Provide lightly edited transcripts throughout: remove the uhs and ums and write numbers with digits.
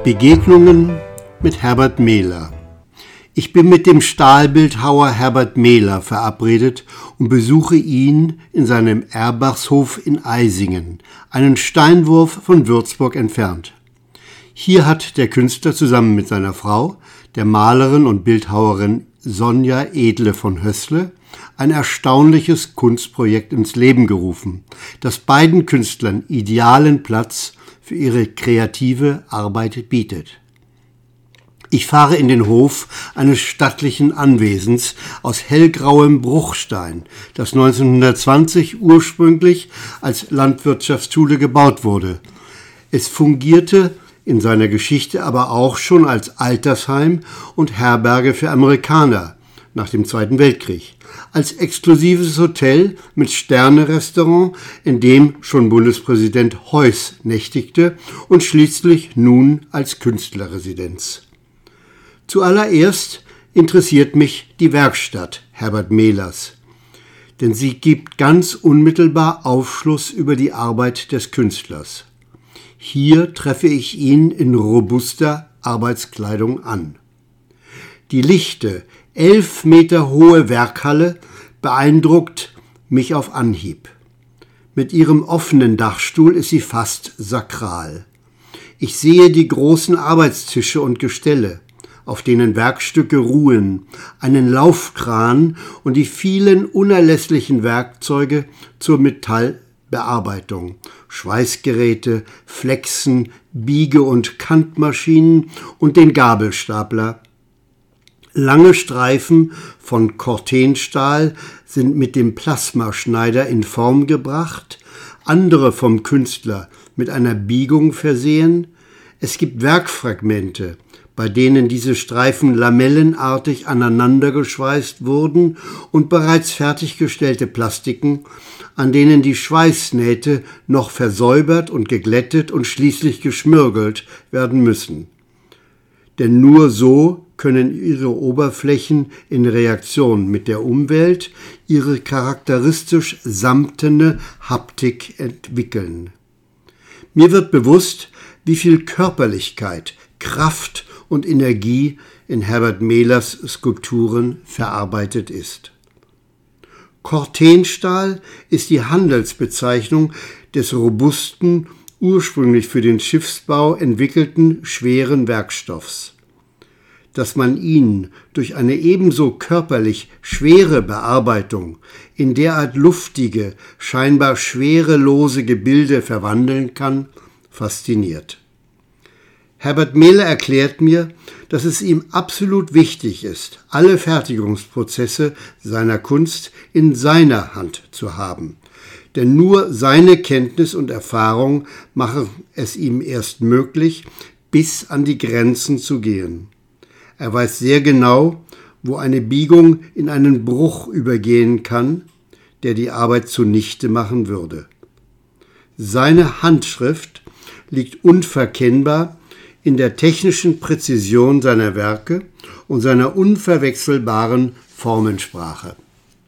Begegnungen mit Herbert Mehler. Ich bin mit dem Stahlbildhauer Herbert Mehler verabredet und besuche ihn in seinem Erbachshof in Eisingen, einen Steinwurf von Würzburg entfernt. Hier hat der Künstler zusammen mit seiner Frau, der Malerin und Bildhauerin Sonja Edle von Hößle, ein erstaunliches Kunstprojekt ins Leben gerufen, das beiden Künstlern idealen Platz für ihre kreative Arbeit bietet. Ich fahre in den Hof eines stattlichen Anwesens aus hellgrauem Bruchstein, das 1920 ursprünglich als Landwirtschaftsschule gebaut wurde. Es fungierte in seiner Geschichte aber auch schon als Altersheim und Herberge für Amerikaner nach dem Zweiten Weltkrieg, als exklusives Hotel mit Sterne-Restaurant, in dem schon Bundespräsident Heuss nächtigte und schließlich nun als Künstlerresidenz. Zuallererst interessiert mich die Werkstatt Herbert Mehlers, denn sie gibt ganz unmittelbar Aufschluss über die Arbeit des Künstlers. Hier treffe ich ihn in robuster Arbeitskleidung an. Die lichte, 11 Meter hohe Werkhalle beeindruckt mich auf Anhieb. Mit ihrem offenen Dachstuhl ist sie fast sakral. Ich sehe die großen Arbeitstische und Gestelle, auf denen Werkstücke ruhen, einen Laufkran und die vielen unerlässlichen Werkzeuge zur Metallbearbeitung, Schweißgeräte, Flexen, Biege- und Kantmaschinen und den Gabelstapler. Lange Streifen von Cortenstahl sind mit dem Plasmaschneider in Form gebracht, andere vom Künstler mit einer Biegung versehen. Es gibt Werkfragmente, bei denen diese Streifen lamellenartig aneinandergeschweißt wurden, und bereits fertiggestellte Plastiken, an denen die Schweißnähte noch versäubert und geglättet und schließlich geschmirgelt werden müssen. Denn nur so können ihre Oberflächen in Reaktion mit der Umwelt ihre charakteristisch samtene Haptik entwickeln. Mir wird bewusst, wie viel Körperlichkeit, Kraft und Energie in Herbert Mehlers Skulpturen verarbeitet ist. Cortenstahl ist die Handelsbezeichnung des robusten, ursprünglich für den Schiffsbau entwickelten schweren Werkstoffs. Dass man ihn durch eine ebenso körperlich schwere Bearbeitung in derart luftige, scheinbar schwerelose Gebilde verwandeln kann, fasziniert. Herbert Mehler erklärt mir, dass es ihm absolut wichtig ist, alle Fertigungsprozesse seiner Kunst in seiner Hand zu haben. Denn nur seine Kenntnis und Erfahrung machen es ihm erst möglich, bis an die Grenzen zu gehen. Er weiß sehr genau, wo eine Biegung in einen Bruch übergehen kann, der die Arbeit zunichte machen würde. Seine Handschrift liegt unverkennbar in der technischen Präzision seiner Werke und seiner unverwechselbaren Formensprache.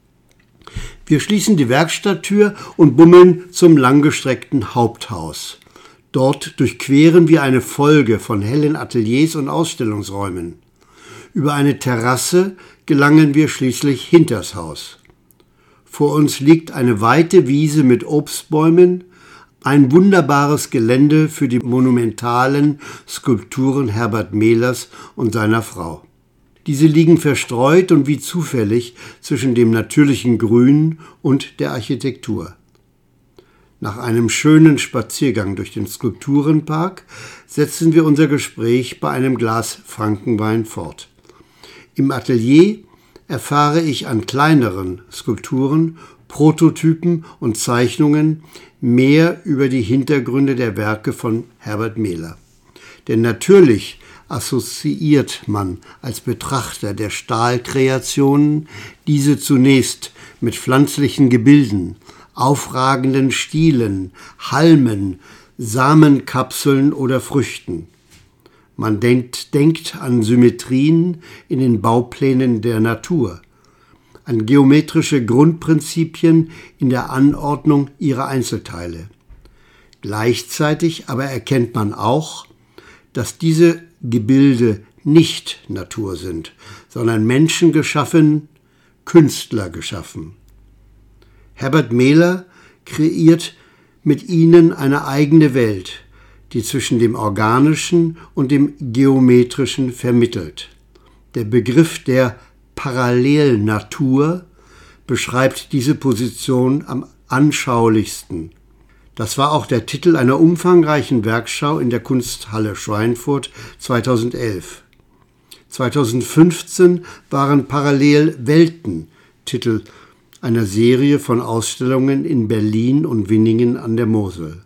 Wir schließen die Werkstatttür und bummeln zum langgestreckten Haupthaus. Dort durchqueren wir eine Folge von hellen Ateliers und Ausstellungsräumen. Über eine Terrasse gelangen wir schließlich hinters Haus. Vor uns liegt eine weite Wiese mit Obstbäumen, ein wunderbares Gelände für die monumentalen Skulpturen Herbert Mehlers und seiner Frau. Diese liegen verstreut und wie zufällig zwischen dem natürlichen Grün und der Architektur. Nach einem schönen Spaziergang durch den Skulpturenpark setzen wir unser Gespräch bei einem Glas Frankenwein fort. Im Atelier erfahre ich an kleineren Skulpturen, Prototypen und Zeichnungen mehr über die Hintergründe der Werke von Herbert Mehler. Denn natürlich assoziiert man als Betrachter der Stahlkreationen diese zunächst mit pflanzlichen Gebilden, aufragenden Stielen, Halmen, Samenkapseln oder Früchten. Man denkt an Symmetrien in den Bauplänen der Natur, an geometrische Grundprinzipien in der Anordnung ihrer Einzelteile. Gleichzeitig aber erkennt man auch, dass diese Gebilde nicht Natur sind, sondern menschengeschaffen, Künstler geschaffen. Herbert Mehler kreiert mit ihnen eine eigene Welt, die zwischen dem Organischen und dem Geometrischen vermittelt. Der Begriff der Parallelnatur beschreibt diese Position am anschaulichsten. Das war auch der Titel einer umfangreichen Werkschau in der Kunsthalle Schweinfurt 2011. 2015 waren Parallelwelten Titel einer Serie von Ausstellungen in Berlin und Winningen an der Mosel.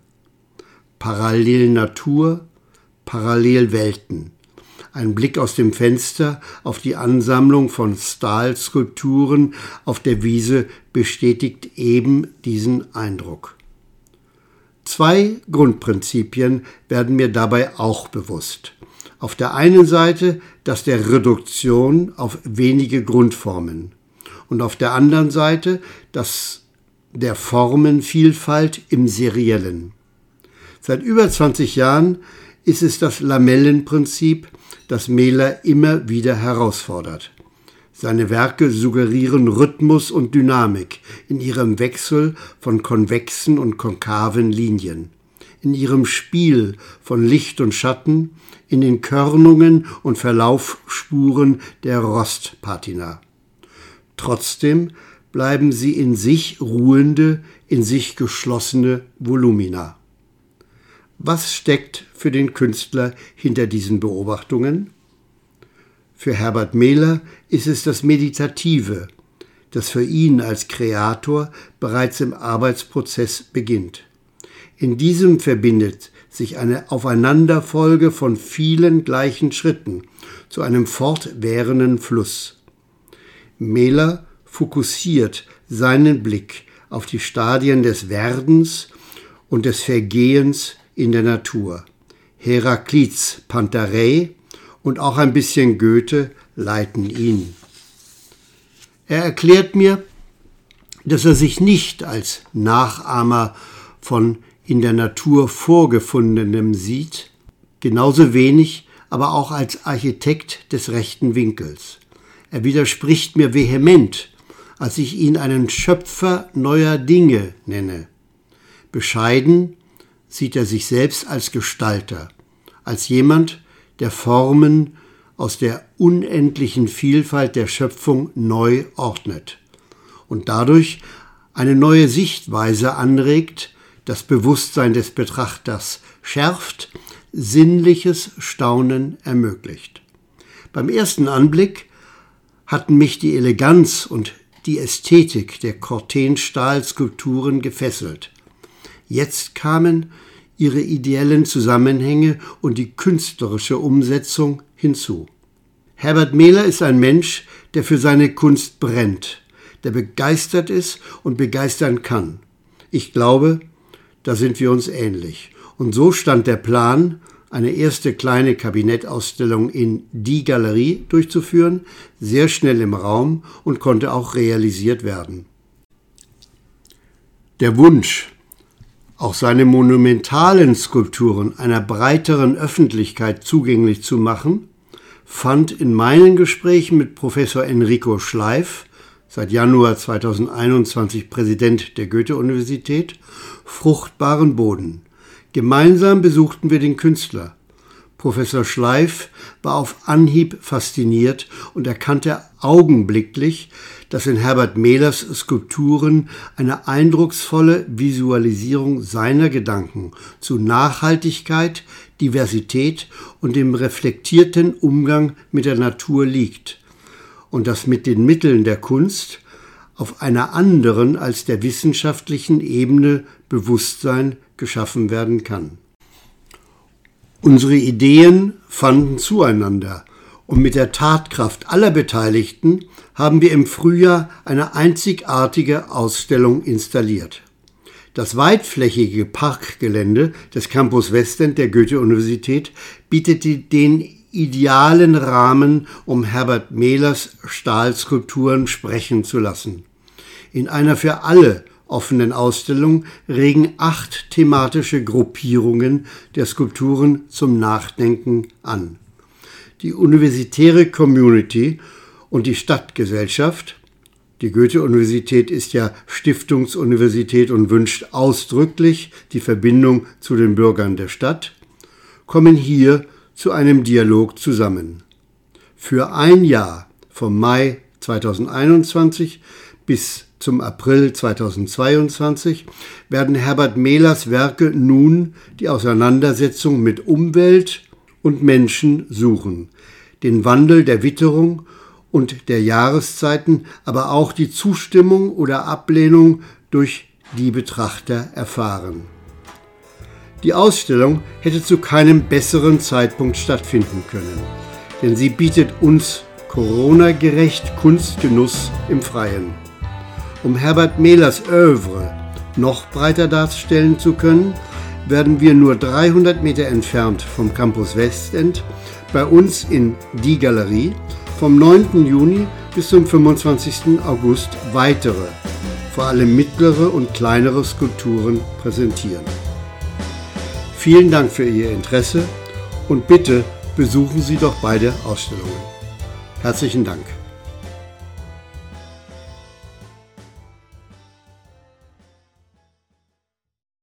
Parallelnatur, Parallelwelten. Ein Blick aus dem Fenster auf die Ansammlung von Stahlskulpturen auf der Wiese bestätigt eben diesen Eindruck. Zwei Grundprinzipien werden mir dabei auch bewusst. Auf der einen Seite das der Reduktion auf wenige Grundformen und auf der anderen Seite das der Formenvielfalt im Seriellen. Seit über 20 Jahren ist es das Lamellenprinzip, das Mehler immer wieder herausfordert. Seine Werke suggerieren Rhythmus und Dynamik in ihrem Wechsel von konvexen und konkaven Linien, in ihrem Spiel von Licht und Schatten, in den Körnungen und Verlaufsspuren der Rostpatina. Trotzdem bleiben sie in sich ruhende, in sich geschlossene Volumina. Was steckt für den Künstler hinter diesen Beobachtungen? Für Herbert Mehler ist es das Meditative, das für ihn als Kreator bereits im Arbeitsprozess beginnt. In diesem verbindet sich eine Aufeinanderfolge von vielen gleichen Schritten zu einem fortwährenden Fluss. Mehler fokussiert seinen Blick auf die Stadien des Werdens und des Vergehens in der Natur. Heraklits Pantarei und auch ein bisschen Goethe leiten ihn. Er erklärt mir, dass er sich nicht als Nachahmer von in der Natur Vorgefundenem sieht, genauso wenig aber auch als Architekt des rechten Winkels. Er widerspricht mir vehement, als ich ihn einen Schöpfer neuer Dinge nenne. Bescheiden sieht er sich selbst als Gestalter, als jemand, der Formen aus der unendlichen Vielfalt der Schöpfung neu ordnet und dadurch eine neue Sichtweise anregt, das Bewusstsein des Betrachters schärft, sinnliches Staunen ermöglicht. Beim ersten Anblick hatten mich die Eleganz und die Ästhetik der Corten-Stahl-Skulpturen gefesselt. Jetzt kamen ihre ideellen Zusammenhänge und die künstlerische Umsetzung hinzu. Herbert Mehler ist ein Mensch, der für seine Kunst brennt, der begeistert ist und begeistern kann. Ich glaube, da sind wir uns ähnlich. Und so stand der Plan, eine erste kleine Kabinettausstellung in Die Galerie durchzuführen, sehr schnell im Raum und konnte auch realisiert werden. Der Wunsch, auch seine monumentalen Skulpturen einer breiteren Öffentlichkeit zugänglich zu machen, fand in meinen Gesprächen mit Professor Enrico Schleif, seit Januar 2021 Präsident der Goethe-Universität, fruchtbaren Boden. Gemeinsam besuchten wir den Künstler. Professor Schleif war auf Anhieb fasziniert und erkannte augenblicklich, dass in Herbert Mehlers Skulpturen eine eindrucksvolle Visualisierung seiner Gedanken zu Nachhaltigkeit, Diversität und dem reflektierten Umgang mit der Natur liegt und dass mit den Mitteln der Kunst auf einer anderen als der wissenschaftlichen Ebene Bewusstsein geschaffen werden kann. Unsere Ideen fanden zueinander und mit der Tatkraft aller Beteiligten haben wir im Frühjahr eine einzigartige Ausstellung installiert. Das weitflächige Parkgelände des Campus Westend der Goethe-Universität bietet den idealen Rahmen, um Herbert Mehlers Stahlskulpturen sprechen zu lassen. In einer für alle offenen Ausstellung regen 8 thematische Gruppierungen der Skulpturen zum Nachdenken an. Die universitäre Community und die Stadtgesellschaft, die Goethe-Universität ist ja Stiftungsuniversität und wünscht ausdrücklich die Verbindung zu den Bürgern der Stadt, kommen hier zu einem Dialog zusammen. Für ein Jahr, vom Mai 2021 bis zum April 2022, werden Herbert Mehlers Werke nun die Auseinandersetzung mit Umwelt und Menschen suchen, den Wandel der Witterung und der Jahreszeiten, aber auch die Zustimmung oder Ablehnung durch die Betrachter erfahren. Die Ausstellung hätte zu keinem besseren Zeitpunkt stattfinden können, denn sie bietet uns Corona-gerecht Kunstgenuss im Freien. Um Herbert Mehlers Œuvre noch breiter darstellen zu können, werden wir nur 300 Meter entfernt vom Campus Westend bei uns in Die Galerie vom 9. Juni bis zum 25. August weitere, vor allem mittlere und kleinere Skulpturen präsentieren. Vielen Dank für Ihr Interesse und bitte besuchen Sie doch beide Ausstellungen. Herzlichen Dank.